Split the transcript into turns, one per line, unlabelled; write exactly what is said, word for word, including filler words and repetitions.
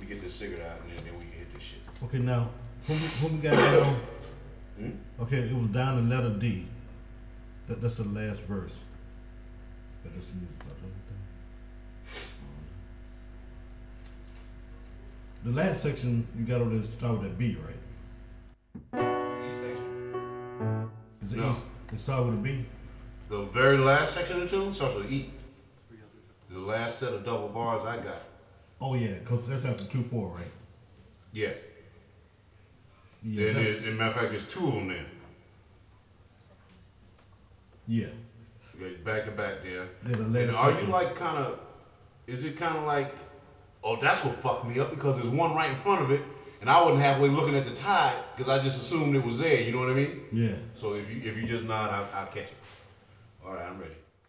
get this cigarette out and then, then we can hit this shit.
Okay, now, who, who we got down?
Hmm?
Okay, it was down in letter D. That, that's the last verse. But that's the music part, the last section, you got over there start with that B, right?
E section.
Is it
No.
E? It start with a B?
The very last section of the tune starts with E. The last set of double bars I got.
Oh yeah, cause that's after two four, right?
Yeah.
Yeah.
And,
that's-
it, and matter of fact, there's two of them there.
yeah.
Okay, back to back there.
They're the
And
last
are you
section.
like kind of? Is it kind of like? Oh, that's what fucked me up because there's one right in front of it, and I wasn't halfway looking at the tide because I just assumed it was there. You know what I mean?
Yeah.
So if you if you just nod, I'll, I'll catch it. All right, I'm ready.